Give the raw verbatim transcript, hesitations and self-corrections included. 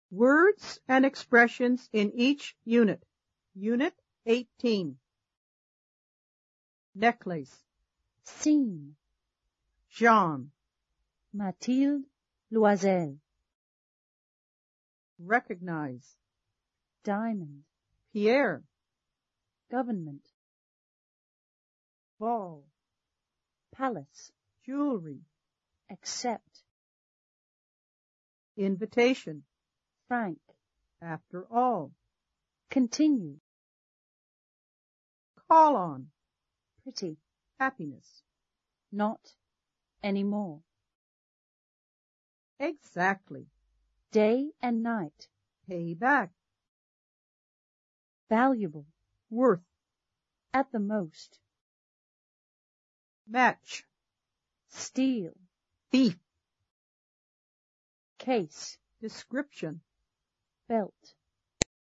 Words and expressions in each unit. Unit eighteen. Necklace. Scene. Jean. Mathilde Loisel. Recognize. Diamond. Pierre. Government. Ball. Palace. Jewelry. Accept. Invitation. Frank. After all. Continue. Call on. Pretty. Happiness. Not anymore. Exactly. Day and night. Pay back. Valuable. Worth. At the most. Match. Steal. Thief. Case. Description. Belt.